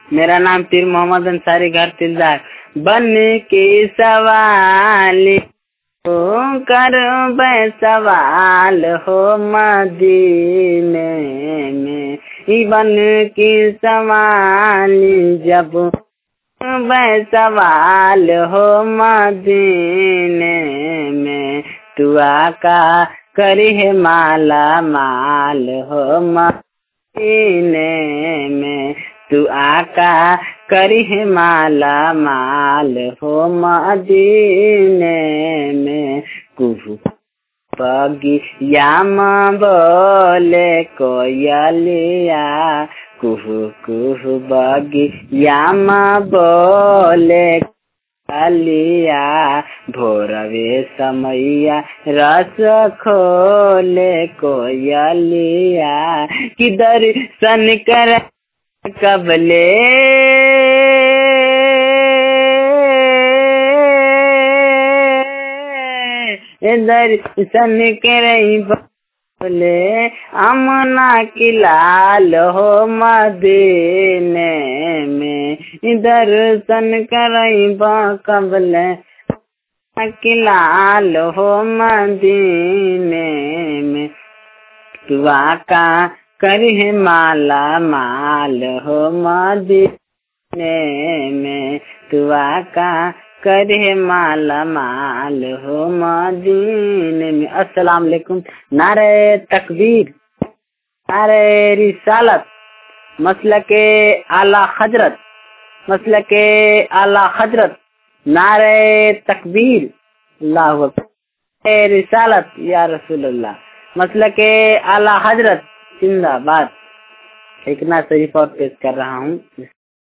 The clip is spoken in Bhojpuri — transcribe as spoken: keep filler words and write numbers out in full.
मेरा नाम पीर मोहम्मद अंसारी, घर तिलदार। बन के सवाल हो कर सवाल हो मदीने में, बन के सवाल जब सवाल हो मदीने में, तू आका करी है माला माल हो मदीने में, तू आका करी है माला माल हो मदीने में। कुहू बगिया बोले कोयलिया, कुहू कुहू बगिया बोले कोयलिया, भोरवे समैया रस खोले कोयलिया, कि दर्शन कर कबले दर्शन करई बोले अमना की लाल हो मदीने में, दर्शन करई कबले की लाल हो मदीने में, तू आका करी है माला माल हो मदीने में, तू आका करे है माला माल हो मदीने में। अस्सलाम वालेकुम। नारे तकबीर, नारे रिसालत, मसलके आला हजरत, मसलके आला हजरत, नारे तकबीर, अल्लाहु अकबर, रिसालत या रसूल अल्लाह, मसलके आला हजरत जिंदाबाद। एक ना शरीफ और पेश कर रहा हूँ।